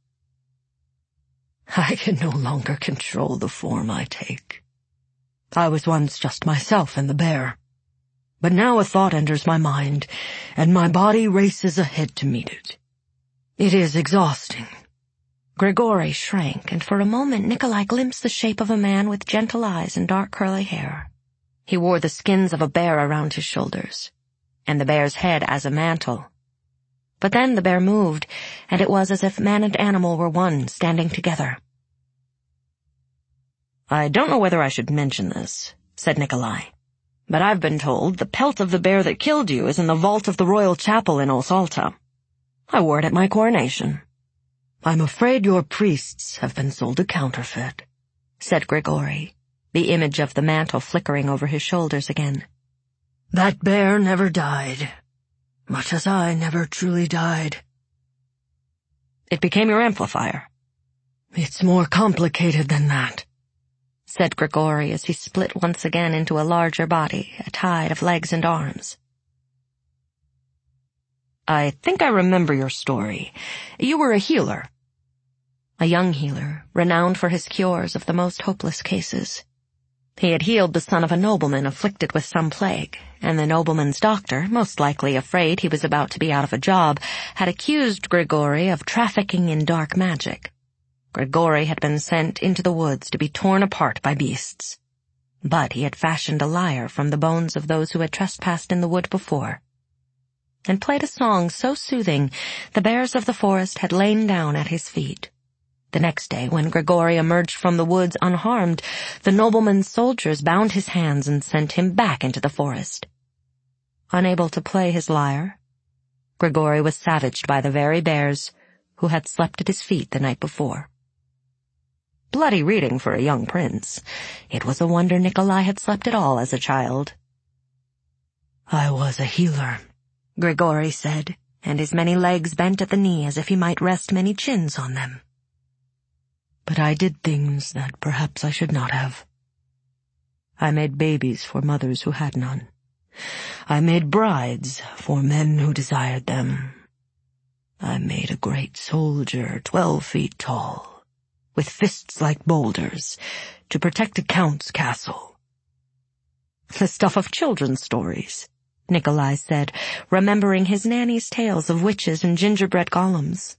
"I can no longer control the form I take. I was once just myself and the bear. But now a thought enters my mind, and my body races ahead to meet it. It is exhausting." Grigori shrank, and for a moment Nikolai glimpsed the shape of a man with gentle eyes and dark curly hair. He wore the skins of a bear around his shoulders, and the bear's head as a mantle. But then the bear moved, and it was as if man and animal were one, standing together. I don't know whether I should mention this, said Nikolai, but I've been told the pelt of the bear that killed you is in the vault of the royal chapel in Osalta. I wore it at my coronation. I'm afraid your priests have been sold a counterfeit, said Grigori, the image of the mantle flickering over his shoulders again. That bear never died, much as I never truly died. It became your amplifier. It's more complicated than that, said Grigori as he split once again into a larger body, a tide of legs and arms. I think I remember your story. You were a healer. A young healer, renowned for his cures of the most hopeless cases. He had healed the son of a nobleman afflicted with some plague, and the nobleman's doctor, most likely afraid he was about to be out of a job, had accused Grigori of trafficking in dark magic. Grigori had been sent into the woods to be torn apart by beasts. But he had fashioned a lyre from the bones of those who had trespassed in the wood before, and played a song so soothing the bears of the forest had lain down at his feet. The next day, when Grigori emerged from the woods unharmed, the nobleman's soldiers bound his hands and sent him back into the forest. Unable to play his lyre, Grigori was savaged by the very bears who had slept at his feet the night before. Bloody reading for a young prince. It was a wonder Nikolai had slept at all as a child. I was a healer, Grigori said, and his many legs bent at the knee as if he might rest many chins on them. But I did things that perhaps I should not have. I made babies for mothers who had none. I made brides for men who desired them. I made a great soldier 12 feet tall, with fists like boulders, to protect a count's castle. The stuff of children's stories, Nikolai said, remembering his nanny's tales of witches and gingerbread golems.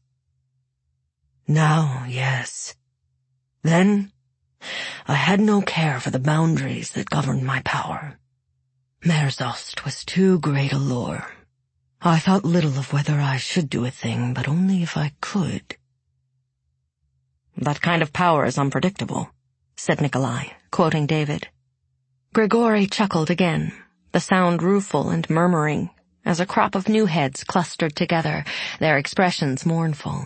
Now, yes. Then, I had no care for the boundaries that governed my power. Merzost was too great a lure. I thought little of whether I should do a thing, but only if I could. That kind of power is unpredictable, said Nikolai, quoting David. Grigori chuckled again, the sound rueful and murmuring, as a crop of new heads clustered together, their expressions mournful.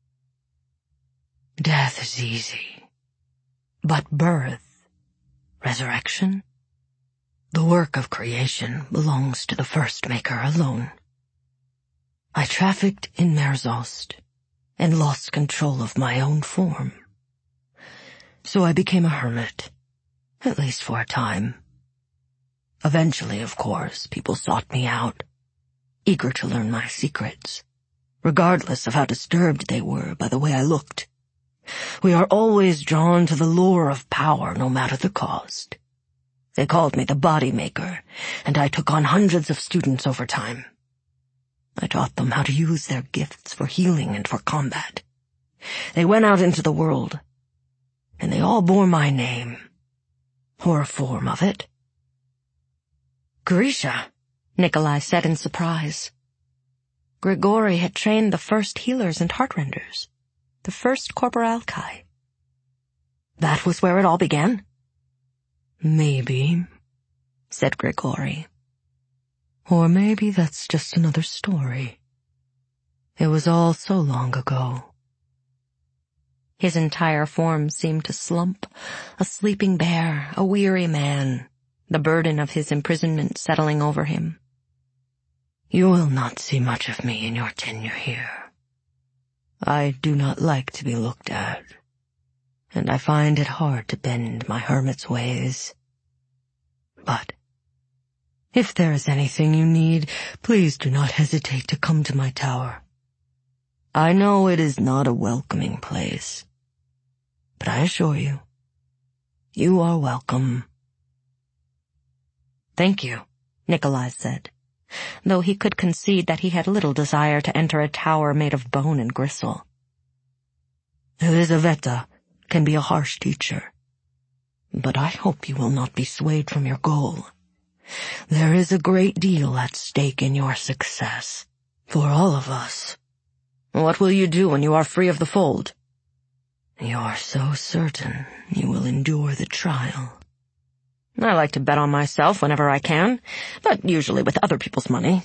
Death is easy, but birth, resurrection, the work of creation belongs to the first maker alone. I trafficked in Merzost and lost control of my own form. So I became a hermit, at least for a time. Eventually, of course, people sought me out, eager to learn my secrets, regardless of how disturbed they were by the way I looked. We are always drawn to the lure of power, no matter the cost. They called me the body maker, and I took on hundreds of students over time. I taught them how to use their gifts for healing and for combat. They went out into the world, and they all bore my name, or a form of it. Grisha, Nikolai said in surprise. Grigori had trained the first healers and heartrenders, the first corporalkai. That was where it all began? Maybe, said Grigori. Or maybe that's just another story. It was all so long ago. His entire form seemed to slump, a sleeping bear, a weary man, the burden of his imprisonment settling over him. You will not see much of me in your tenure here. I do not like to be looked at, and I find it hard to bend my hermit's ways. But if there is anything you need, please do not hesitate to come to my tower. I know it is not a welcoming place, but I assure you, you are welcome. Thank you, Nikolai said, though he could concede that he had little desire to enter a tower made of bone and gristle. Elizaveta can be a harsh teacher, but I hope you will not be swayed from your goal. There is a great deal at stake in your success, for all of us. What will you do when you are free of the fold? You're so certain you will endure the trial. I like to bet on myself whenever I can, but usually with other people's money.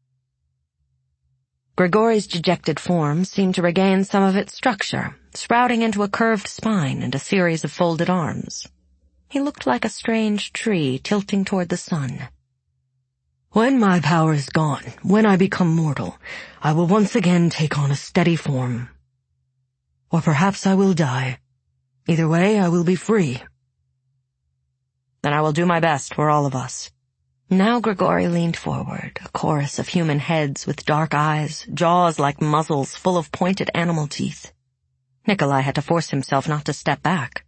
Grigori's dejected form seemed to regain some of its structure, sprouting into a curved spine and a series of folded arms. He looked like a strange tree tilting toward the sun. When my power is gone, when I become mortal, I will once again take on a steady form. Or perhaps I will die. Either way, I will be free. Then I will do my best for all of us. Now Grigori leaned forward, a chorus of human heads with dark eyes, jaws like muzzles full of pointed animal teeth. Nikolai had to force himself not to step back.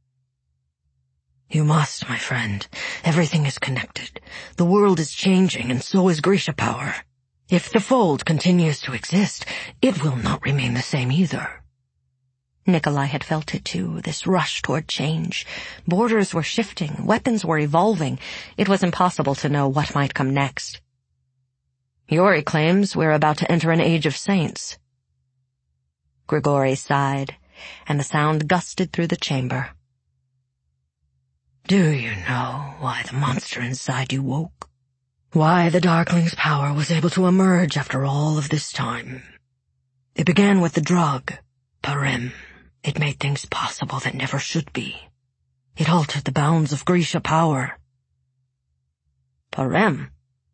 You must, my friend. Everything is connected. The world is changing, and so is Grisha power. If the fold continues to exist, it will not remain the same either. Nikolai had felt it too, this rush toward change. Borders were shifting, weapons were evolving. It was impossible to know what might come next. Yuri claims we're about to enter an age of saints. Grigori sighed, and the sound gusted through the chamber. Do you know why the monster inside you woke? Why the Darkling's power was able to emerge after all of this time? It began with the drug, Parem. It made things possible that never should be. It altered the bounds of Grisha power. Parem?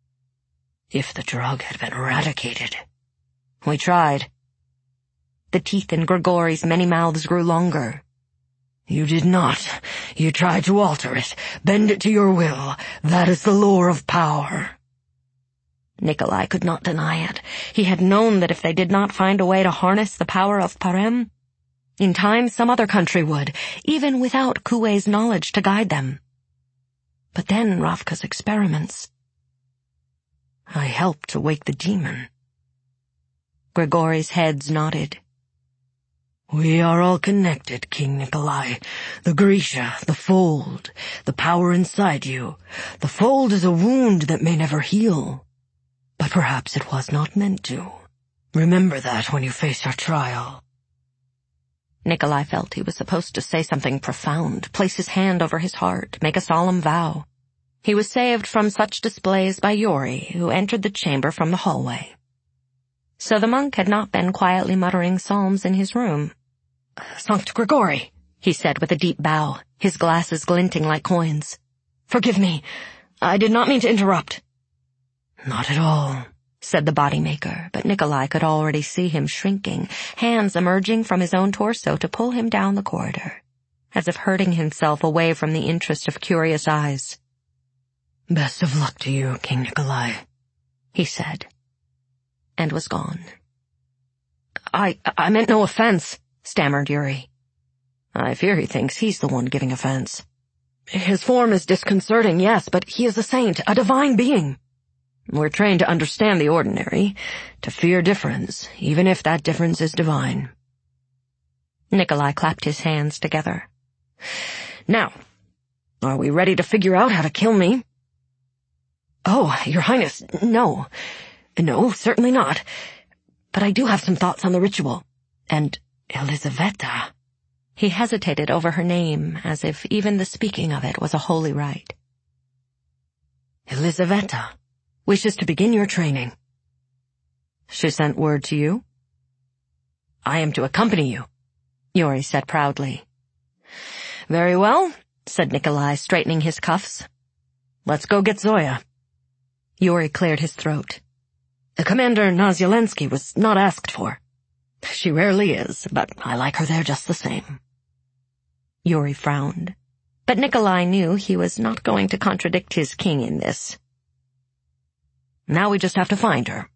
If the drug had been eradicated. We tried. The teeth in Grigori's many mouths grew longer. You did not. You tried to alter it, bend it to your will. That is the lure of power. Nikolai could not deny it. He had known that if they did not find a way to harness the power of Parem, in time some other country would, even without Kuwei's knowledge to guide them. But then Ravka's experiments. I helped to wake the demon. Grigori's heads nodded. We are all connected, King Nikolai. The Grisha, the fold, the power inside you. The fold is a wound that may never heal. But perhaps it was not meant to. Remember that when you face your trial. Nikolai felt he was supposed to say something profound, place his hand over his heart, make a solemn vow. He was saved from such displays by Yuri, who entered the chamber from the hallway. So the monk had not been quietly muttering psalms in his room. Sankt Grigori, he said with a deep bow, his glasses glinting like coins. Forgive me. I did not mean to interrupt. Not at all, said the bodymaker, but Nikolai could already see him shrinking, hands emerging from his own torso to pull him down the corridor, as if hurting himself away from the interest of curious eyes. Best of luck to you, King Nikolai, he said, and was gone. I meant no offense, stammered Yuri. I fear he thinks he's the one giving offense. His form is disconcerting, yes, but he is a saint, a divine being. We're trained to understand the ordinary, to fear difference, even if that difference is divine. Nikolai clapped his hands together. Now, are we ready to figure out how to kill me? Oh, Your Highness, no. No, certainly not. But I do have some thoughts on the ritual. And Elizaveta. He hesitated over her name, as if even the speaking of it was a holy rite. Elizaveta wishes to begin your training. She sent word to you? I am to accompany you, Yuri said proudly. Very well, said Nikolai, straightening his cuffs. Let's go get Zoya. Yuri cleared his throat. Commander Nazyalensky was not asked for. She rarely is, but I like her there just the same. Yuri frowned, but Nikolai knew he was not going to contradict his king in this. Now we just have to find her.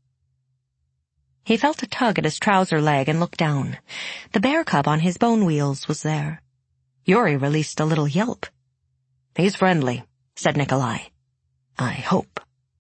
He felt a tug at his trouser leg and looked down. The bear cub on his bone wheels was there. Yuri released a little yelp. He's friendly, said Nikolai. I hope.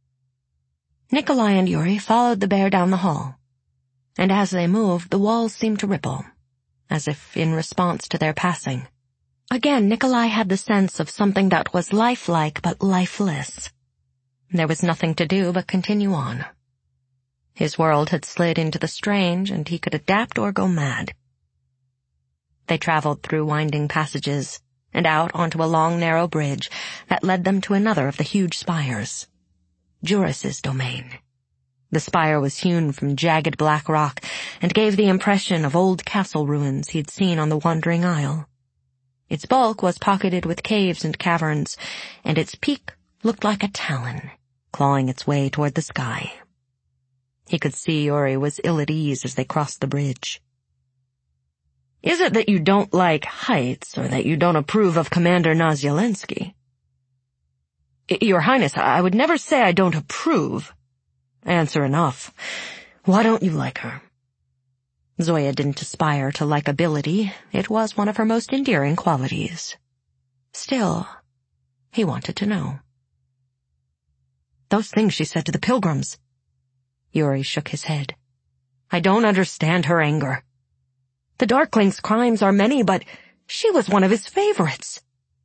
Nikolai and Yuri followed the bear down the hall, and as they moved, the walls seemed to ripple, as if in response to their passing. Again, Nikolai had the sense of something that was lifelike but lifeless. There was nothing to do but continue on. His world had slid into the strange, and he could adapt or go mad. They traveled through winding passages and out onto a long, narrow bridge that led them to another of the huge spires. Juris's domain. The spire was hewn from jagged black rock and gave the impression of old castle ruins he'd seen on the Wandering Isle. Its bulk was pocketed with caves and caverns, and its peak looked like a talon, clawing its way toward the sky. He could see Yuri was ill at ease as they crossed the bridge. "Is it that you don't like heights, or that you don't approve of Commander Nazyalensky?" "Your Highness, I would never say I don't approve." "Answer enough. Why don't you like her?" Zoya didn't aspire to likability. It was one of her most endearing qualities. Still, he wanted to know. "Those things she said to the pilgrims." Yuri shook his head. "I don't understand her anger. The Darkling's crimes are many, but she was one of his favorites."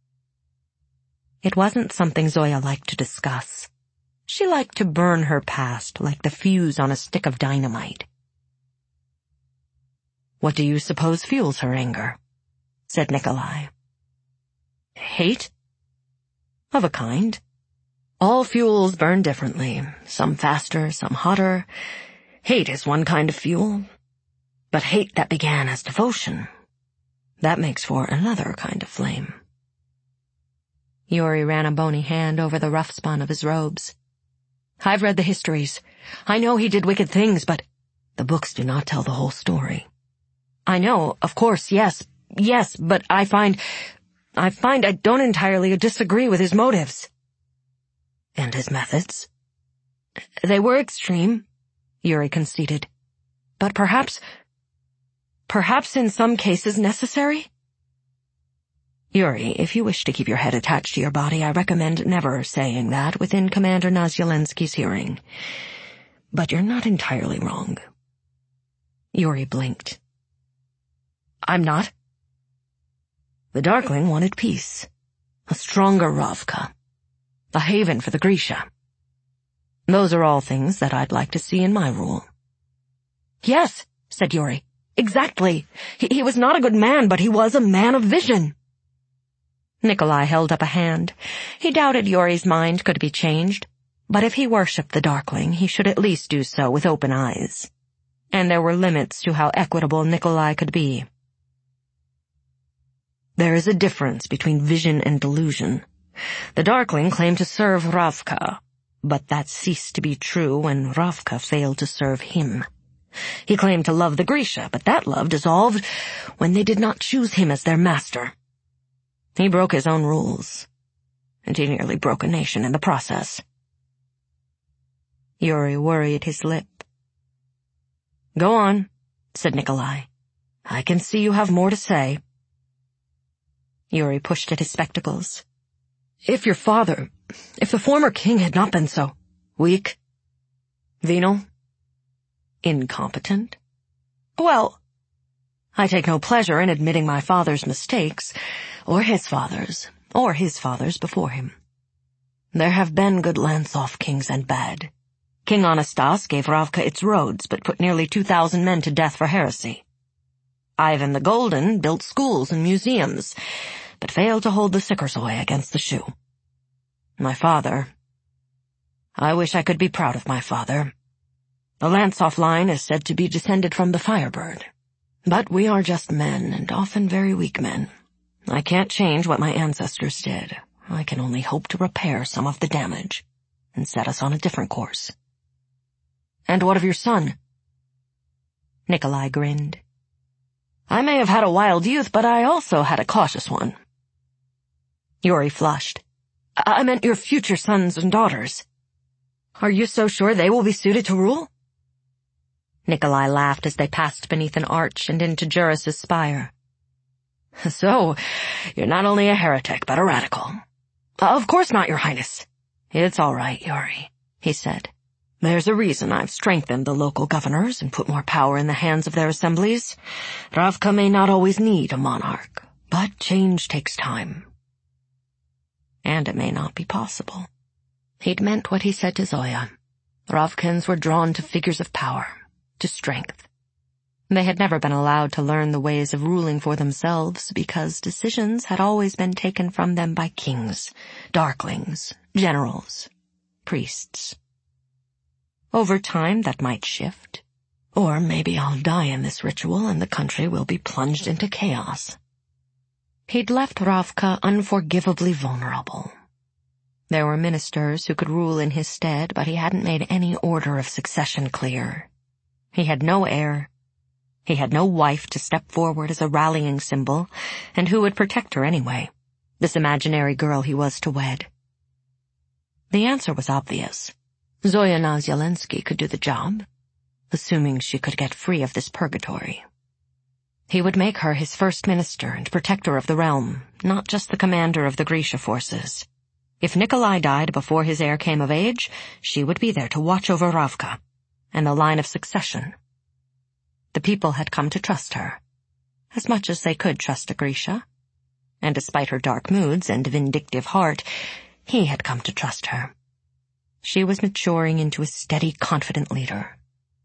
It wasn't something Zoya liked to discuss. She liked to burn her past like the fuse on a stick of dynamite. "What do you suppose fuels her anger?" said Nikolai. "Hate? Of a kind. All fuels burn differently, some faster, some hotter. Hate is one kind of fuel. But hate that began as devotion, that makes for another kind of flame." Yuri ran a bony hand over the rough spun of his robes. "I've read the histories. I know he did wicked things, but the books do not tell the whole story." "I know, of course, yes, but I find I don't entirely disagree with his motives." "And his methods?" "They were extreme," Yuri conceded. "But perhaps in some cases necessary." "Yuri, if you wish to keep your head attached to your body, I recommend never saying that within Commander Nazyalensky's hearing. But you're not entirely wrong." Yuri blinked. "I'm not?" "The Darkling wanted peace, a stronger Ravka, a haven for the Grisha. Those are all things that I'd like to see in my rule." "Yes," said Yuri. "Exactly. He was not a good man, but he was a man of vision." Nikolai held up a hand. He doubted Yuri's mind could be changed, but if he worshipped the Darkling, he should at least do so with open eyes. And there were limits to how equitable Nikolai could be. "There is a difference between vision and delusion. The Darkling claimed to serve Ravka, but that ceased to be true when Ravka failed to serve him. He claimed to love the Grisha, but that love dissolved when they did not choose him as their master. He broke his own rules, and he nearly broke a nation in the process." Yuri worried his lip. "Go on," said Nikolai. "I can see you have more to say." Yuri pushed at his spectacles. If the former king had not been so weak, venal, incompetent, well, I take no pleasure in admitting my father's mistakes, or his father's before him. There have been good Lantsov kings and bad. King Anastas gave Ravka its roads, but put nearly 2,000 men to death for heresy. Ivan the Golden built schools and museums, but failed to hold the Sikorsoi against the Shu. My father, I wish I could be proud of my father. The Lantsov line is said to be descended from the Firebird. But we are just men, and often very weak men. I can't change what my ancestors did. I can only hope to repair some of the damage and set us on a different course." "And what of your son?" Nikolai grinned. "I may have had a wild youth, but I also had a cautious one." Yuri flushed. "I meant your future sons and daughters. Are you so sure they will be suited to rule?" Nikolai laughed as they passed beneath an arch and into Juris's spire. "So, you're not only a heretic, but a radical." "Of course not, Your Highness." "It's all right, Yuri," he said. "There's a reason I've strengthened the local governors and put more power in the hands of their assemblies. Ravka may not always need a monarch, but change takes time. And it may not be possible." He'd meant what he said to Zoya. Ravkans were drawn to figures of power, to strength. They had never been allowed to learn the ways of ruling for themselves because decisions had always been taken from them by kings, darklings, generals, priests. Over time, that might shift. Or maybe I'll die in this ritual and the country will be plunged into chaos. He'd left Ravka unforgivably vulnerable. There were ministers who could rule in his stead, but he hadn't made any order of succession clear. He had no heir. He had no wife to step forward as a rallying symbol, and who would protect her anyway, this imaginary girl he was to wed? The answer was obvious. Zoya Nazyalensky could do the job, assuming she could get free of this purgatory. He would make her his first minister and protector of the realm, not just the commander of the Grisha forces. If Nikolai died before his heir came of age, she would be there to watch over Ravka and the line of succession. The people had come to trust her, as much as they could trust a Grisha, and despite her dark moods and vindictive heart, he had come to trust her. She was maturing into a steady, confident leader.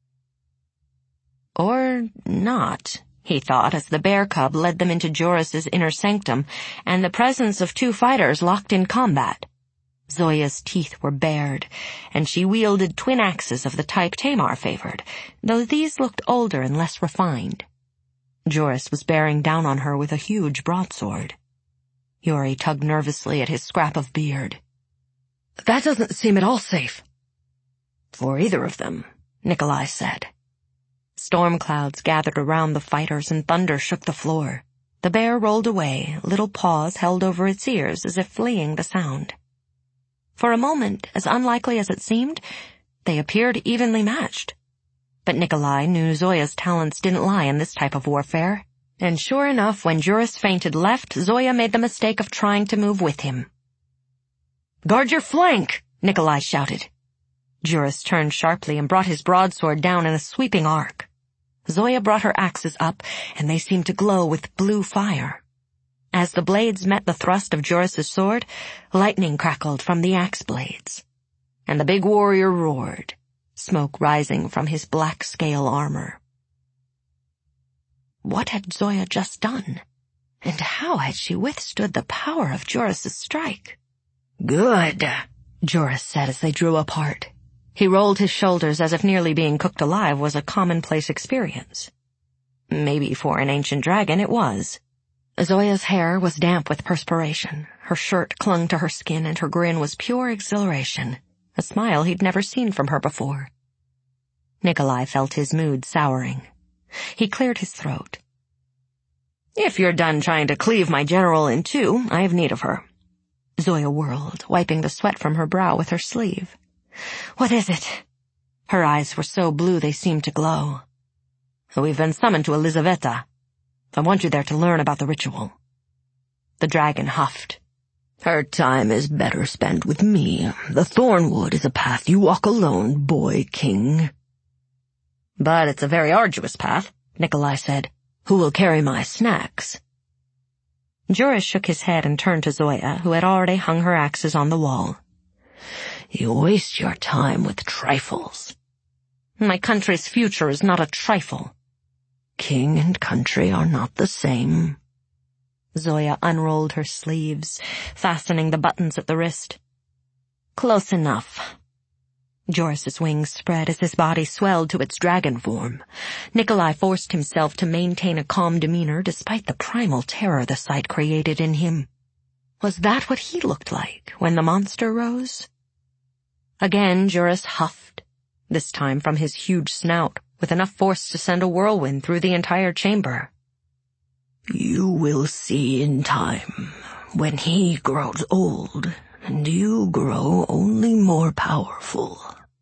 Or not, he thought, as the bear cub led them into Joris's inner sanctum, and the presence of two fighters locked in combat. Zoya's teeth were bared, and she wielded twin axes of the type Tamar favored, though these looked older and less refined. Joris was bearing down on her with a huge broadsword. Yuri tugged nervously at his scrap of beard. That doesn't seem at all safe. For either of them, Nikolai said. Storm clouds gathered around the fighters and thunder shook the floor. The bear rolled away, little paws held over its ears as if fleeing the sound. For a moment, as unlikely as it seemed, they appeared evenly matched. But Nikolai knew Zoya's talents didn't lie in this type of warfare. And sure enough, when Joris fainted left, Zoya made the mistake of trying to move with him. "Guard your flank!" Nikolai shouted. Joris turned sharply and brought his broadsword down in a sweeping arc. Zoya brought her axes up, and they seemed to glow with blue fire. As the blades met the thrust of Joris's sword, lightning crackled from the axe blades. And the big warrior roared, smoke rising from his black scale armor. What had Zoya just done? And how had she withstood the power of Joris's strike? "Good," Joris said as they drew apart. He rolled his shoulders as if nearly being cooked alive was a commonplace experience. Maybe for an ancient dragon it was. Zoya's hair was damp with perspiration. Her shirt clung to her skin and her grin was pure exhilaration, a smile he'd never seen from her before. Nikolai felt his mood souring. He cleared his throat. "If you're done trying to cleave my general in two, I have need of her." Zoya whirled, wiping the sweat from her brow with her sleeve. "What is it?" Her eyes were so blue they seemed to glow. "We've been summoned to Elizaveta. I want you there to learn about the ritual." The dragon huffed. "Her time is better spent with me. The Thornwood is a path you walk alone, boy king." "But it's a very arduous path," Nikolai said. "Who will carry my snacks?" Joris shook his head and turned to Zoya, who had already hung her axes on the wall. "You waste your time with trifles." "My country's future is not a trifle." "King and country are not the same." Zoya unrolled her sleeves, fastening the buttons at the wrist. "Close enough." Joris's wings spread as his body swelled to its dragon form. Nikolai forced himself to maintain a calm demeanor despite the primal terror the sight created in him. Was that what he looked like when the monster rose? Again Joris huffed, this time from his huge snout, with enough force to send a whirlwind through the entire chamber. "You will see in time, when he grows old, and you grow only more powerful."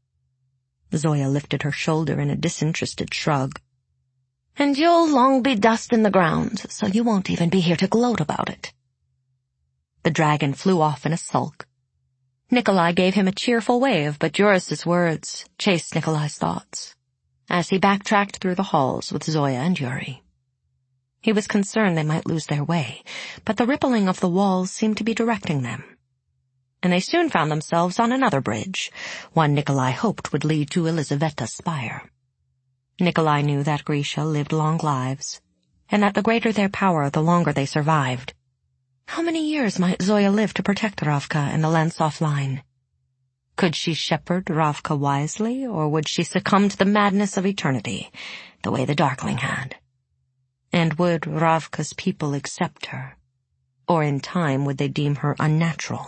Zoya lifted her shoulder in a disinterested shrug. "And you'll long be dust in the ground, so you won't even be here to gloat about it." The dragon flew off in a sulk. Nikolai gave him a cheerful wave, but Joris's words chased Nikolai's thoughts as he backtracked through the halls with Zoya and Yuri. He was concerned they might lose their way, but the rippling of the walls seemed to be directing them. And they soon found themselves on another bridge, one Nikolai hoped would lead to Elizaveta's spire. Nikolai knew that Grisha lived long lives, and that the greater their power, the longer they survived. How many years might Zoya live to protect Ravka and the Lantsov line? Could she shepherd Ravka wisely, or would she succumb to the madness of eternity, the way the Darkling had? And would Ravka's people accept her? Or in time would they deem her unnatural?